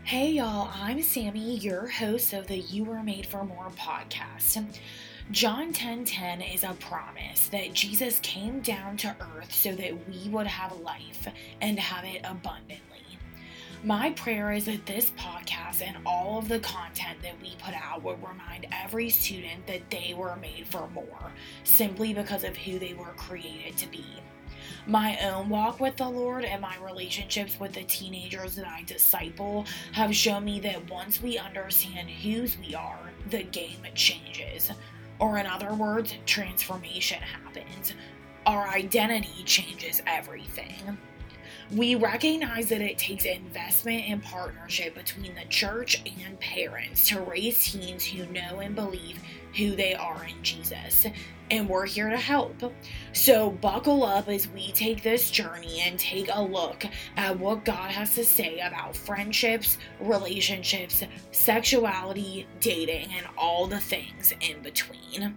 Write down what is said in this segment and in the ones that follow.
Hey y'all, I'm Sammy, your host of the You Were Made for More podcast. John 10:10 is a promise that Jesus came down to earth so that we would have life and have it abundantly. My prayer is that this podcast and all of the content that we put out would remind every student that they were made for more, simply because of who they were created to be. My own walk with the Lord and my relationships with the teenagers that I disciple have shown me that once we understand whose we are, the game changes. Or in other words, transformation happens. Our identity changes everything. We recognize that it takes investment and partnership between the church and parents to raise teens who know and believe who they are in Jesus. And we're here to help. So buckle up as we take this journey and take a look at what God has to say about friendships, relationships, sexuality, dating, and all the things in between.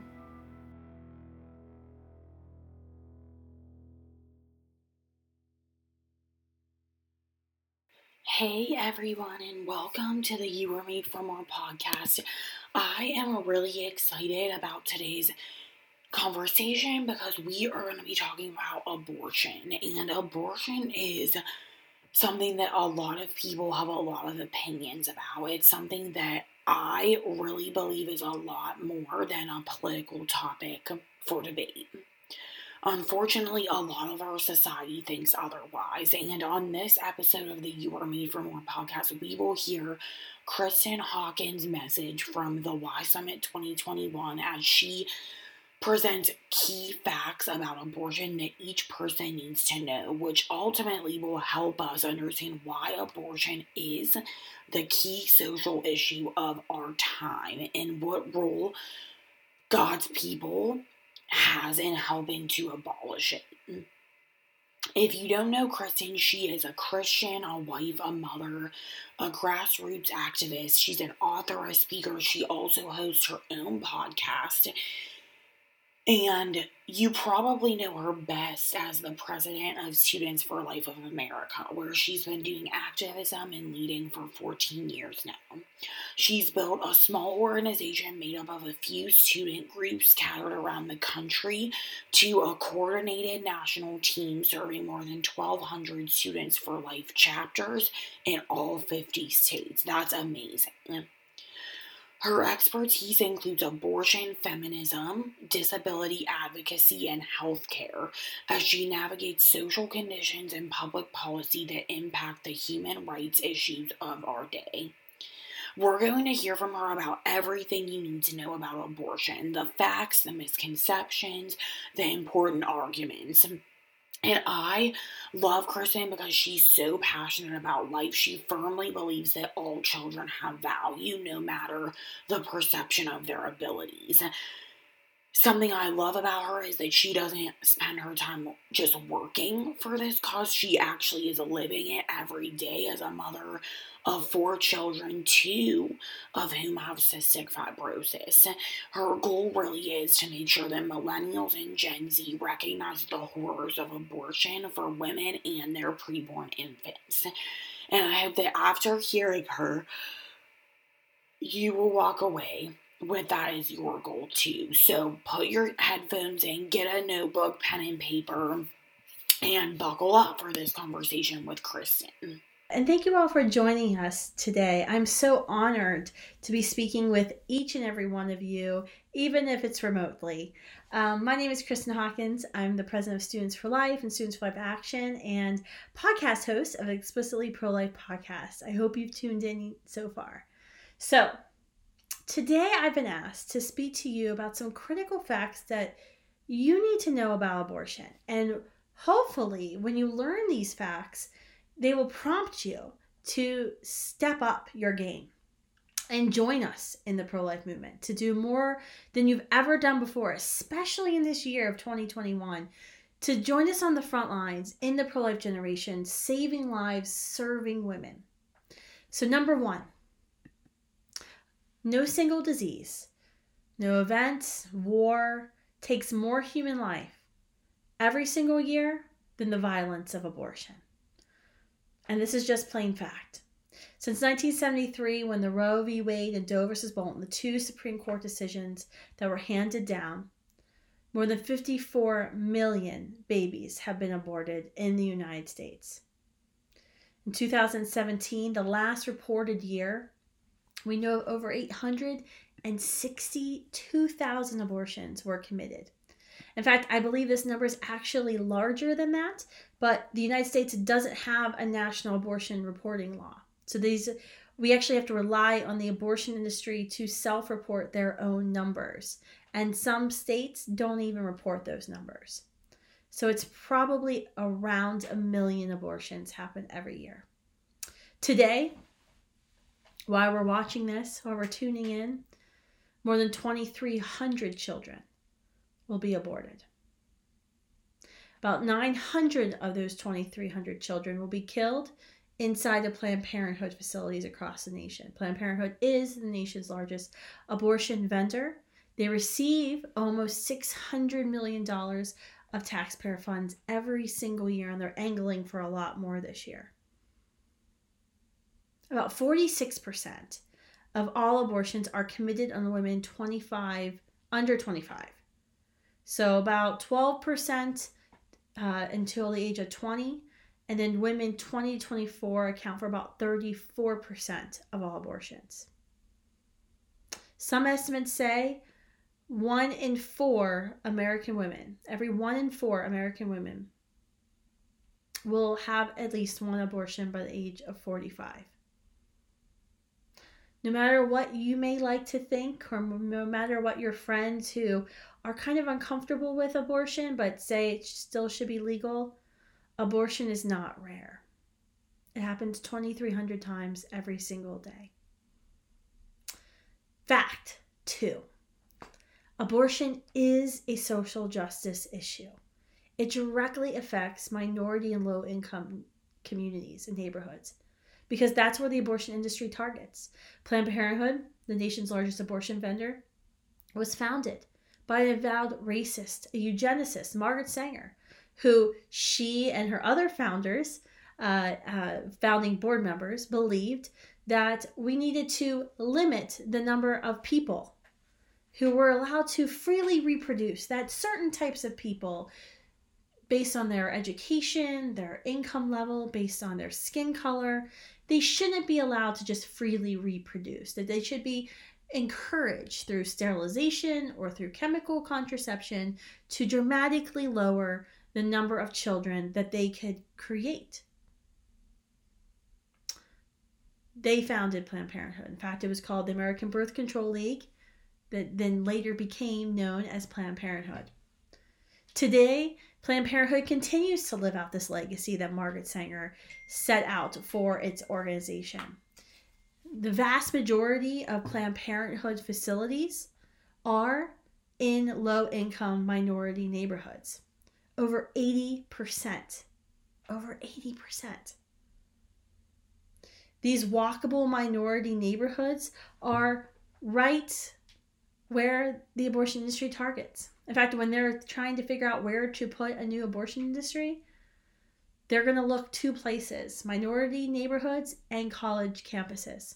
Hey everyone, and welcome to the You Were Made for More podcast. I am really excited about today's conversation because we are going to be talking about abortion, and abortion is something that a lot of people have a lot of opinions about. It's something that I really believe is a lot more than a political topic for debate. Unfortunately, a lot of our society thinks otherwise. And on this episode of the You Are Made for More podcast, we will hear Kristen Hawkins' message from the Y Summit 2021 as she presents key facts about abortion that each person needs to know, which ultimately will help us understand why abortion is the key social issue of our time and what role God's people has in helping to abolish it. If you don't know Kristen, she is a Christian, a wife, a mother, a grassroots activist. She's an author, a speaker. She also hosts her own podcast. And you probably know her best as the president of Students for Life of America, where she's been doing activism and leading for 14 years now. She's built a small organization made up of a few student groups scattered around the country to a coordinated national team serving more than 1,200 Students for Life chapters in all 50 states. That's amazing. Her expertise includes abortion, feminism, disability advocacy, and healthcare as she navigates social conditions and public policy that impact the human rights issues of our day. We're going to hear from her about everything you need to know about abortion, the facts, the misconceptions, the important arguments. And I love Kristen because she's so passionate about life. She firmly believes that all children have value, no matter the perception of their abilities. Something I love about her is that she doesn't spend her time just working for this cause. She actually is living it every day as a mother of 4 children, 2 of whom have cystic fibrosis. Her goal really is to make sure that millennials and Gen Z recognize the horrors of abortion for women and their preborn infants. And I hope that after hearing her, you will walk away with that as your goal too. So put your headphones in, get a notebook, pen and paper, and buckle up for this conversation with Kristen. And thank you all for joining us today. I'm so honored to be speaking with each and every one of you, even if it's remotely. My name is Kristen Hawkins. I'm the president of Students for Life and Students for Life Action and podcast host of Explicitly Pro-Life Podcast. I hope you've tuned in so far. So today I've been asked to speak to you about some critical facts that you need to know about abortion. And hopefully when you learn these facts, they will prompt you to step up your game and join us in the pro-life movement to do more than you've ever done before, especially in this year of 2021, to join us on the front lines in the pro-life generation, saving lives, serving women. So number 1, no single disease, no event, war takes more human life every single year than the violence of abortion. And this is just plain fact. Since 1973, when the Roe v. Wade and Doe v. Bolton, the two Supreme Court decisions that were handed down, more than 54 million babies have been aborted in the United States. In 2017, the last reported year, we know over 862,000 abortions were committed. In fact, I believe this number is actually larger than that, but the United States doesn't have a national abortion reporting law. So we actually have to rely on the abortion industry to self-report their own numbers. And some states don't even report those numbers. So it's probably around 1 million abortions happen every year. Today, while we're watching this, while we're tuning in, more than 2,300 children will be aborted. About 900 of those 2,300 children will be killed inside of Planned Parenthood facilities across the nation. Planned Parenthood is the nation's largest abortion vendor. They receive almost $600 million of taxpayer funds every single year, and they're angling for a lot more this year. About 46% of all abortions are committed on women under 25. So about 12% until the age of 20, and then women 20 to 24 account for about 34% of all abortions. Some estimates say 1 in 4 American women, every 1 in 4 American women will have at least one abortion by the age of 45. No matter what you may like to think, or no matter what your friends who are kind of uncomfortable with abortion but say it still should be legal, abortion is not rare. It happens 2,300 times every single day. Fact 2. Abortion is a social justice issue. It directly affects minority and low-income communities and neighborhoods, because that's where the abortion industry targets. Planned Parenthood, the nation's largest abortion vendor, was founded by an avowed racist, a eugenicist, Margaret Sanger, who she and her other founding board members believed that we needed to limit the number of people who were allowed to freely reproduce, that certain types of people, based on their education, their income level, based on their skin color, they shouldn't be allowed to just freely reproduce, that they should be encouraged through sterilization or through chemical contraception to dramatically lower the number of children that they could create. They founded Planned Parenthood. In fact, it was called the American Birth Control League, that then later became known as Planned Parenthood. Today, Planned Parenthood continues to live out this legacy that Margaret Sanger set out for its organization. The vast majority of Planned Parenthood facilities are in low-income minority neighborhoods. Over 80%. Over 80%. These walkable minority neighborhoods are right where the abortion industry targets. In fact, when they're trying to figure out where to put a new abortion industry, they're going to look 2 places: minority neighborhoods and college campuses.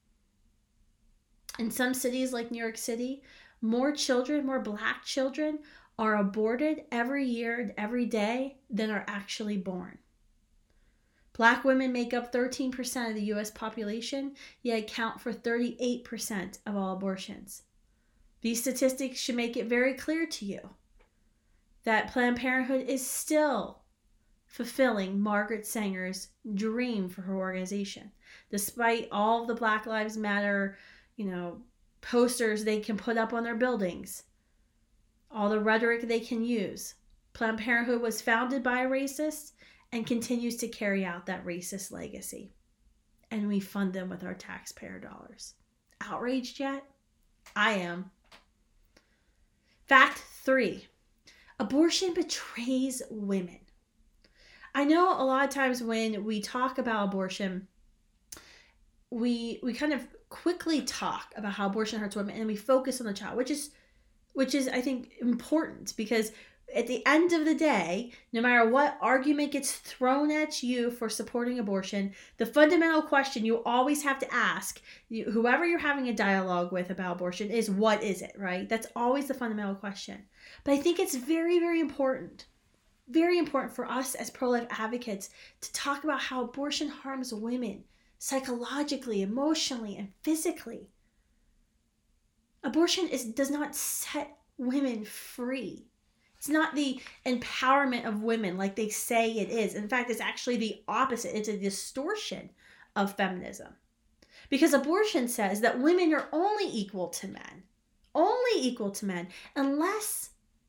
In some cities like New York City, more Black children are aborted every year and every day than are actually born. Black women make up 13% of the U.S. population, yet account for 38% of all abortions. These statistics should make it very clear to you that Planned Parenthood is still fulfilling Margaret Sanger's dream for her organization. Despite all of the Black Lives Matter, posters they can put up on their buildings, all the rhetoric they can use, Planned Parenthood was founded by a racist and continues to carry out that racist legacy. And we fund them with our taxpayer dollars. Outraged yet? I am. Fact 3. Abortion betrays women. I know a lot of times when we talk about abortion, we kind of quickly talk about how abortion hurts women and we focus on the child, which is I think important, because at the end of the day, no matter what argument gets thrown at you for supporting abortion, the fundamental question you always have to ask, whoever you're having a dialogue with about abortion, is what is it, right? That's always the fundamental question. But I think it's very, very important for us as pro-life advocates to talk about how abortion harms women psychologically, emotionally, and physically. Abortion does not set women free. It's not the empowerment of women like they say it is. In fact, it's actually the opposite. It's a distortion of feminism. Because abortion says that women are only equal to men, unless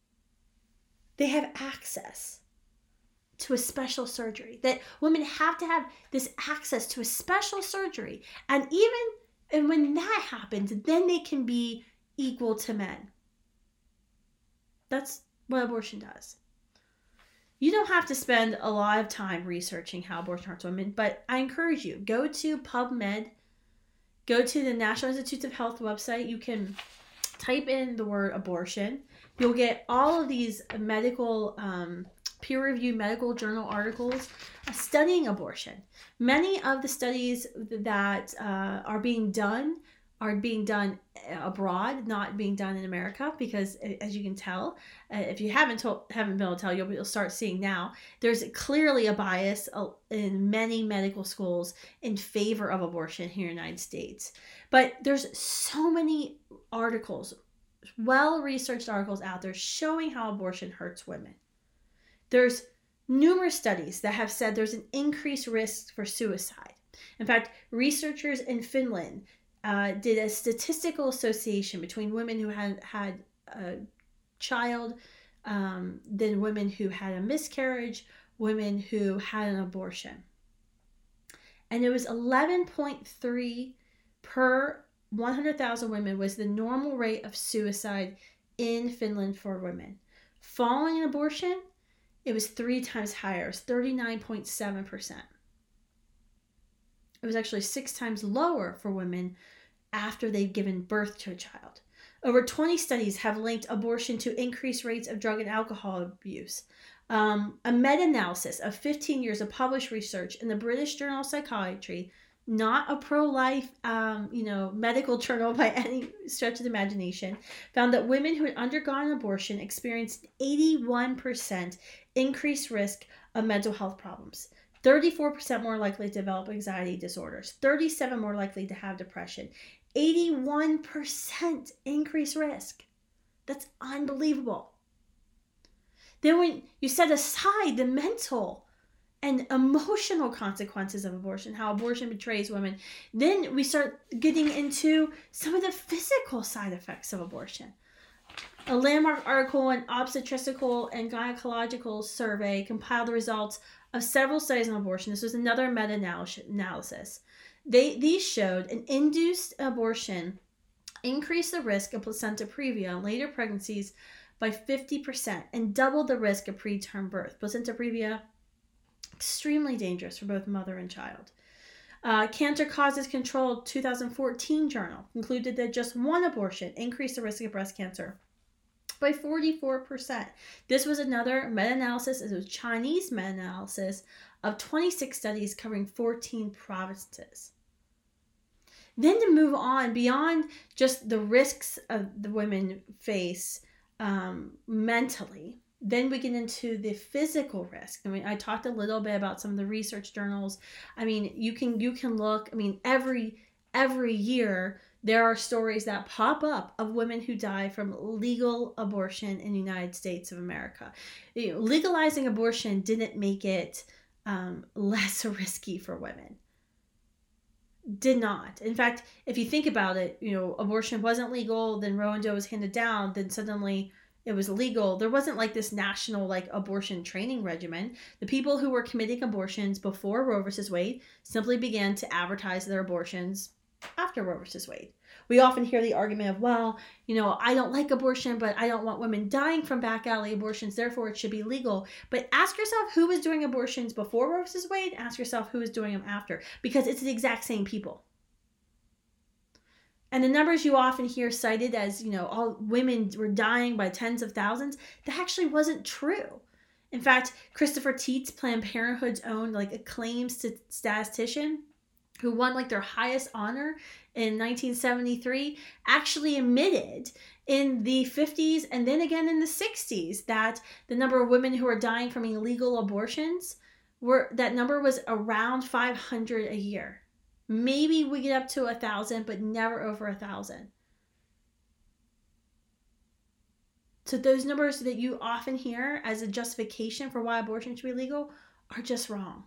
they have access to a special surgery. That women have to have this access to a special surgery. And when that happens, then they can be equal to men. That's what abortion does. You don't have to spend a lot of time researching how abortion hurts women, but I encourage you, go to PubMed, go to the National Institutes of Health website. You can type in the word abortion. You'll get all of these medical, peer-reviewed medical journal articles studying abortion. Many of the studies that are being done abroad, not being done in America, because as you can tell, if you haven't been able to tell, you'll start seeing now, there's clearly a bias in many medical schools in favor of abortion here in the United States. But there's so many articles, well-researched articles out there showing how abortion hurts women. There's numerous studies that have said there's an increased risk for suicide. In fact, researchers in Finland did a statistical association between women who had a child, than women who had a miscarriage, women who had an abortion. And it was 11.3 per 100,000 women was the normal rate of suicide in Finland for women. Following an abortion, it was 3 times higher. It was 39.7%. It was actually 6 times lower for women after they've given birth to a child. Over 20 studies have linked abortion to increased rates of drug and alcohol abuse. A meta-analysis of 15 years of published research in the British Journal of Psychiatry, not a pro-life medical journal by any stretch of the imagination, found that women who had undergone an abortion experienced 81% increased risk of mental health problems. 34% more likely to develop anxiety disorders, 37% more likely to have depression, 81% increased risk. That's unbelievable. Then when you set aside the mental and emotional consequences of abortion, how abortion betrays women, then we start getting into some of the physical side effects of abortion. A landmark article in Obstetrical and Gynecological Survey compiled the results of several studies on abortion. This was another meta-analysis. These showed an induced abortion increased the risk of placenta previa in later pregnancies by 50% and doubled the risk of preterm birth. Placenta previa, extremely dangerous for both mother and child. Cancer Causes Control 2014 journal concluded that just one abortion increased the risk of breast cancer by 44%. This was another meta-analysis. It was a Chinese meta-analysis of 26 studies covering 14 provinces. Then to move on beyond just the risks of the women face mentally, then we get into the physical risk. I mean, I talked a little bit about some of the research journals. I mean, you can look. I mean, every year there are stories that pop up of women who die from legal abortion in the United States of America. Legalizing abortion didn't make it less risky for women. Did not. In fact, if you think about it, abortion wasn't legal, then Roe and Doe was handed down, then suddenly it was legal. There wasn't like this national abortion training regimen. The people who were committing abortions before Roe versus Wade simply began to advertise their abortions after Roe versus Wade. We often hear the argument of, well, I don't like abortion, but I don't want women dying from back alley abortions, therefore it should be legal. But ask yourself who was doing abortions before Roe versus Wade, ask yourself who is doing them after, because it's the exact same people. And the numbers you often hear cited as, all women were dying by tens of thousands, that actually wasn't true. In fact, Christopher Tietz, Planned Parenthood's own acclaimed statistician, who won their highest honor in 1973, actually admitted in the 50s and then again in the 60s that the number of women who were dying from illegal abortions that number was around 500 a year. Maybe we get up to 1,000, but never over 1,000. So those numbers that you often hear as a justification for why abortion should be legal are just wrong.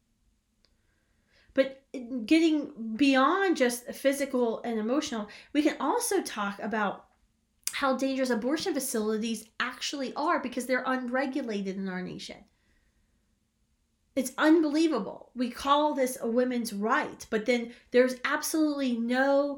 But getting beyond just physical and emotional, we can also talk about how dangerous abortion facilities actually are because they're unregulated in our nation. It's unbelievable. We call this a women's right, but then there's absolutely no,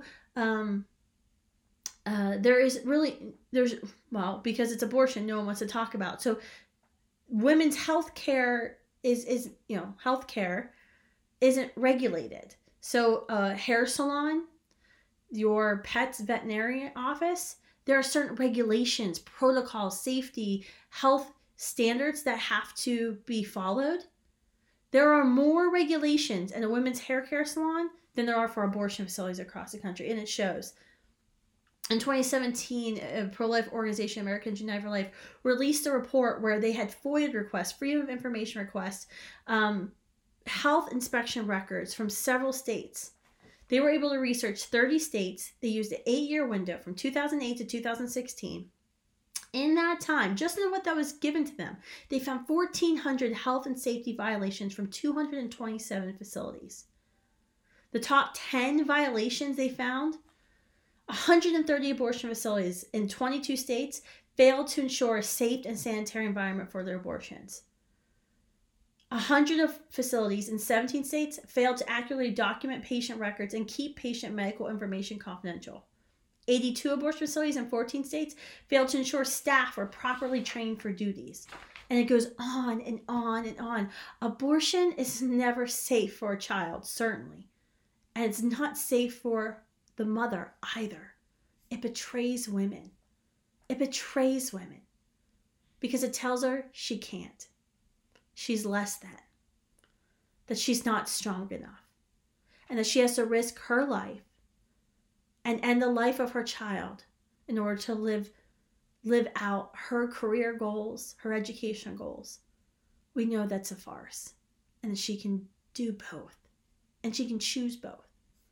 because it's abortion, no one wants to talk about. So women's health care is healthcare isn't regulated. So hair salon, your pet's veterinarian office, there are certain regulations, protocols, safety, health standards that have to be followed. There are more regulations in a women's hair care salon than there are for abortion facilities across the country, and it shows. In 2017, a pro-life organization, Americans United for Life, released a report where they had FOIA requests, Freedom of Information requests, health inspection records from several states. They were able to research 30 states. They used an 8-year window from 2008 to 2016. In that time, just in what that was given to them, they found 1,400 health and safety violations from 227 facilities. The top 10 violations they found, 130 abortion facilities in 22 states failed to ensure a safe and sanitary environment for their abortions. 100 of facilities in 17 states failed to accurately document patient records and keep patient medical information confidential. 82 abortion facilities in 14 states failed to ensure staff were properly trained for duties. And it goes on and on and on. Abortion is never safe for a child, certainly. And it's not safe for the mother either. It betrays women. It betrays women. Because it tells her she can't. She's less than. That she's not strong enough. And that she has to risk her life and end the life of her child in order to live out her career goals, her educational goals. We know that's a farce. And that she can do both. And she can choose both.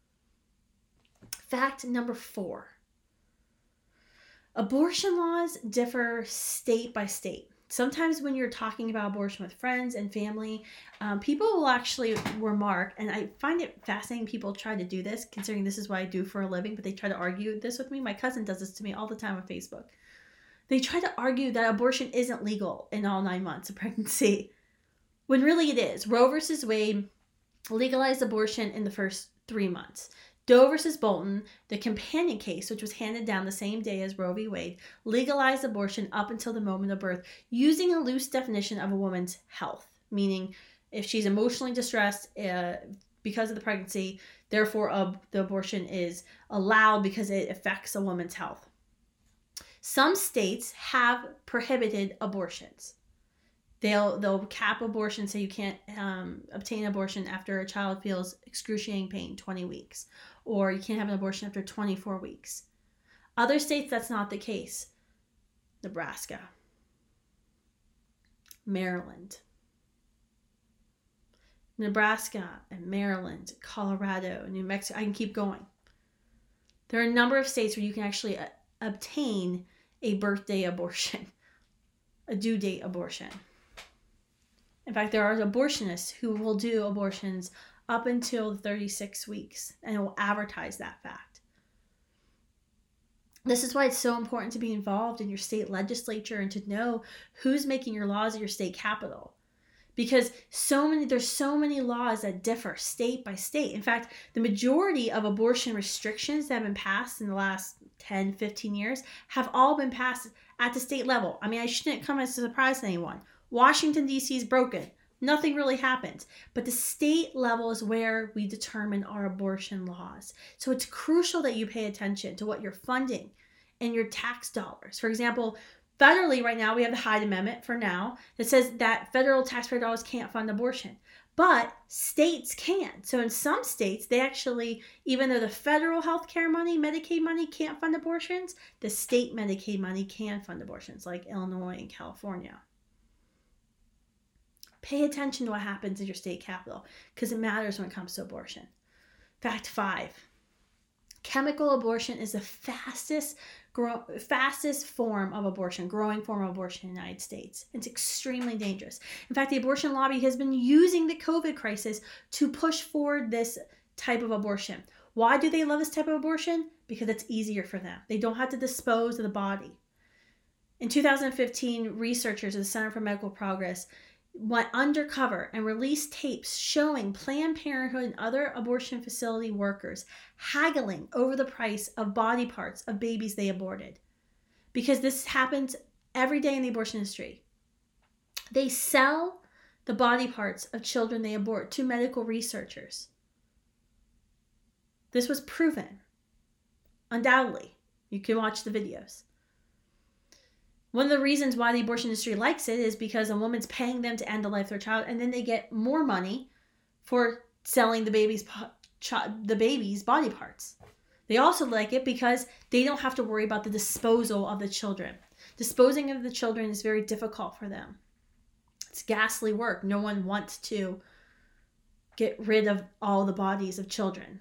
Fact number 4. Abortion laws differ state by state. Sometimes when you're talking about abortion with friends and family, people will actually remark, and I find it fascinating people try to do this, considering this is what I do for a living, but they try to argue this with me. My cousin does this to me all the time on Facebook. They try to argue that abortion isn't legal in all 9 months of pregnancy, when really it is. Roe versus Wade legalized abortion in the first 3 months. Doe versus Bolton, the companion case, which was handed down the same day as Roe v. Wade, legalized abortion up until the moment of birth, using a loose definition of a woman's health, meaning if she's emotionally distressed because of the pregnancy, therefore the abortion is allowed because it affects a woman's health. Some states have prohibited abortions. They'll cap abortion so you can't obtain abortion after a child feels excruciating pain, 20 weeks. Or you can't have an abortion after 24 weeks. Other states, that's not the case. Nebraska, Maryland, and Maryland, Colorado, New Mexico. I can keep going. There are a number of states where you can actually obtain a birthday abortion, a due date abortion. In fact, there are abortionists who will do abortions up until 36 weeks and will advertise that fact. This is why it's so important to be involved in your state legislature and to know who's making your laws at your state capitol. Because there's so many laws that differ state by state. In fact, the majority of abortion restrictions that have been passed in the last 10, 15 years have all been passed at the state level. I mean, I shouldn't come as a surprise to anyone. Washington, D.C. is broken. Nothing really happens. But the state level is where we determine our abortion laws. So it's crucial that you pay attention to what you're funding and your tax dollars. For example, federally right now, we have the Hyde Amendment for now that says that federal taxpayer dollars can't fund abortion. But states can. So in some states, they actually, even though the federal health care money, Medicaid money can't fund abortions, the state Medicaid money can fund abortions, like Illinois and California. Pay attention to what happens in your state capital because it matters when it comes to abortion. Fact 5. Chemical abortion is the fastest form of abortion, growing form of abortion in the United States. It's extremely dangerous. In fact, the abortion lobby has been using the COVID crisis to push forward this type of abortion. Why do they love this type of abortion? Because it's easier for them. They don't have to dispose of the body. In 2015, researchers at the Center for Medical Progress went undercover and released tapes showing Planned Parenthood and other abortion facility workers haggling over the price of body parts of babies they aborted. Because this happens every day in the abortion industry. They sell the body parts of children they abort to medical researchers. This was proven. Undoubtedly. You can watch the videos. One of the reasons why the abortion industry likes it is because a woman's paying them to end the life of their child, and then they get more money for selling the baby's body parts. They also like it because they don't have to worry about the disposal of the children. Disposing of the children is very difficult for them. It's ghastly work. No one wants to get rid of all the bodies of children.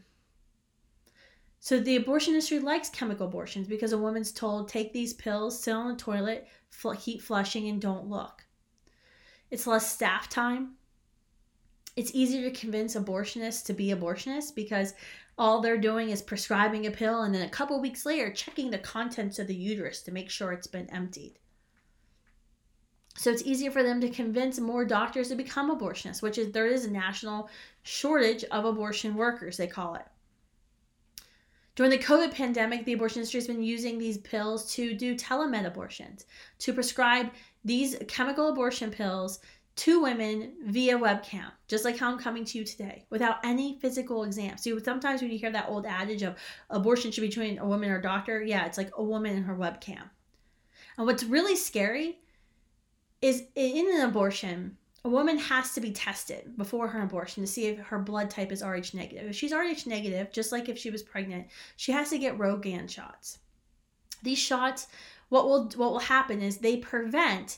So the abortion industry likes chemical abortions because a woman's told, take these pills, sit on the toilet, keep flushing, and don't look. It's less staff time. It's easier to convince abortionists to be abortionists because all they're doing is prescribing a pill and then a couple weeks later checking the contents of the uterus to make sure it's been emptied. So it's easier for them to convince more doctors to become abortionists, there is a national shortage of abortion workers, they call it. During the COVID pandemic, the abortion industry has been using these pills to do telemed abortions, to prescribe these chemical abortion pills to women via webcam, just like how I'm coming to you today, without any physical exam. So sometimes when you hear that old adage of abortion should be between a woman and her doctor, yeah, it's like a woman and her webcam. And what's really scary is in an abortion, a woman has to be tested before her abortion to see if her blood type is Rh negative. If she's Rh negative, just like if she was pregnant, she has to get Rogaine shots. These shots, what will happen is they prevent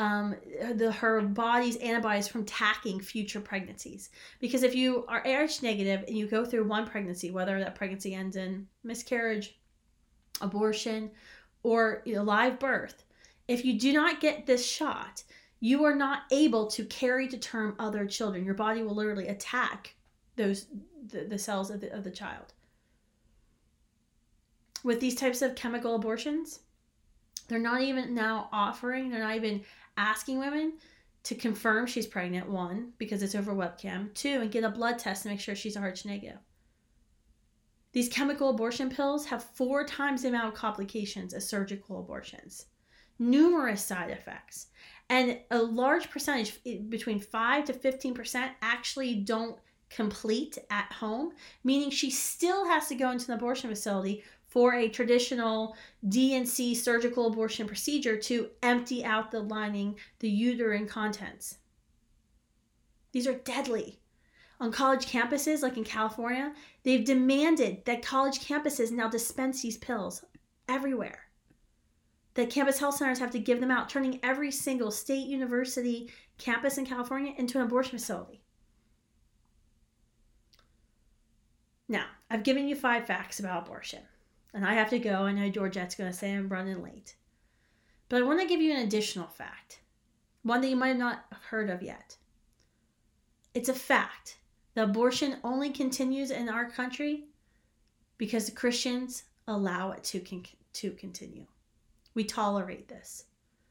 her body's antibodies from attacking future pregnancies. Because if you are Rh negative and you go through one pregnancy, whether that pregnancy ends in miscarriage, abortion, or live birth, if you do not get this shot, you are not able to carry to term other children. Your body will literally attack the cells of the child. With these types of chemical abortions, they're not even asking women to confirm she's pregnant, 1, because it's over webcam, 2, and get a blood test to make sure she's Rh negative. These chemical abortion pills have 4 times the amount of complications as surgical abortions. Numerous side effects. And a large percentage, between 5 to 15%, actually don't complete at home, meaning she still has to go into an abortion facility for a traditional D&C surgical abortion procedure to empty out the lining, the uterine contents. These are deadly. On college campuses, like in California, they've demanded that college campuses now dispense these pills everywhere. That campus health centers have to give them out, turning every single state university campus in California into an abortion facility. Now, I've given you 5 facts about abortion, and I have to go. I know Georgette's going to say I'm running late. But I want to give you an additional fact, one that you might not have heard of yet. It's a fact that abortion only continues in our country because the Christians allow it to continue. We tolerate this.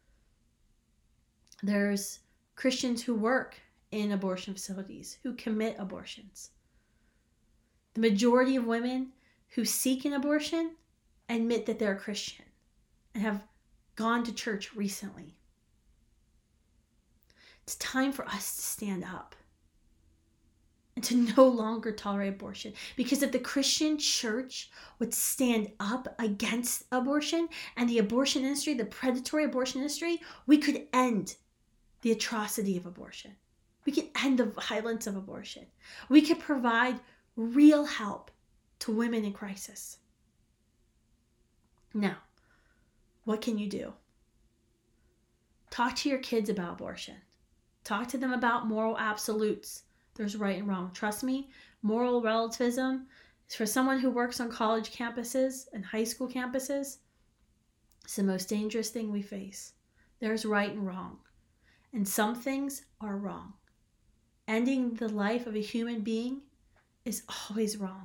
There's Christians who work in abortion facilities, who commit abortions. The majority of women who seek an abortion admit that they're Christian and have gone to church recently. It's time for us to stand up and to no longer tolerate abortion. Because if the Christian church would stand up against abortion and the abortion industry, the predatory abortion industry, we could end the atrocity of abortion. We could end the violence of abortion. We could provide real help to women in crisis. Now, what can you do? Talk to your kids about abortion. Talk to them about moral absolutes. There's right and wrong. Trust me, moral relativism is for someone who works on college campuses and high school campuses. It's the most dangerous thing we face. There's right and wrong. And some things are wrong. Ending the life of a human being is always wrong.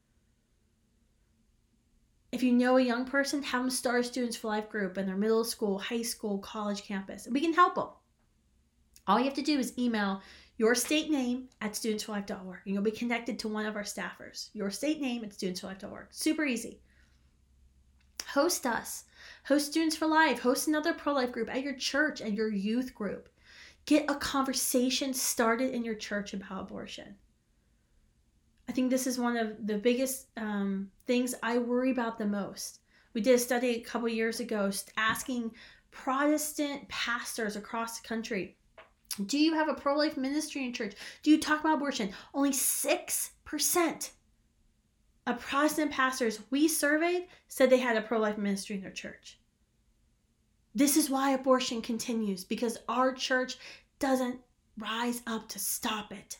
If you know a young person, have them start a Students for Life group in their middle school, high school, college campus. And we can help them. All you have to do is email your state name at studentsforlife.org, and you'll be connected to one of our staffers. Your state name at studentsforlife.org. Super easy. Host us. Host Students for Life. Host another pro-life group at your church and your youth group. Get a conversation started in your church about abortion. I think this is one of the biggest things I worry about the most. We did a study a couple years ago asking Protestant pastors across the country, do you have a pro-life ministry in church? Do you talk about abortion? Only 6% of Protestant pastors we surveyed said they had a pro-life ministry in their church. This is why abortion continues, because our church doesn't rise up to stop it.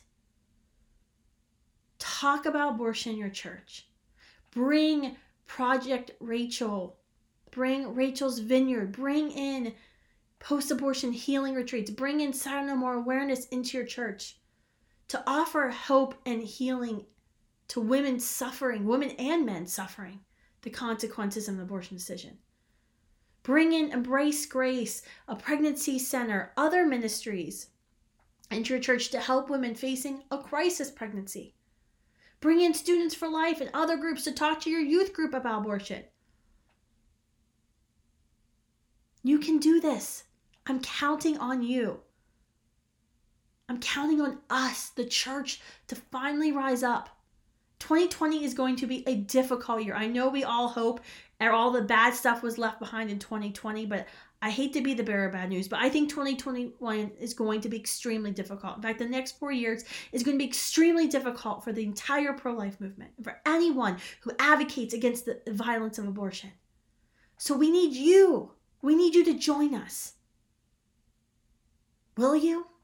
Talk about abortion in your church. Bring Project Rachel. Bring Rachel's Vineyard. Bring in post-abortion healing retreats. Bring in Saturday No More awareness into your church to offer hope and healing to women suffering, women and men suffering the consequences of an abortion decision. Bring in Embrace Grace, a pregnancy center, other ministries into your church to help women facing a crisis pregnancy. Bring in Students for Life and other groups to talk to your youth group about abortion. You can do this. I'm counting on you. I'm counting on us, the church, to finally rise up. 2020 is going to be a difficult year. I know we all hope all the bad stuff was left behind in 2020, but I hate to be the bearer of bad news, but I think 2021 is going to be extremely difficult. In fact, the next 4 years is going to be extremely difficult for the entire pro-life movement, for anyone who advocates against the violence of abortion. So we need you. We need you to join us. Will you?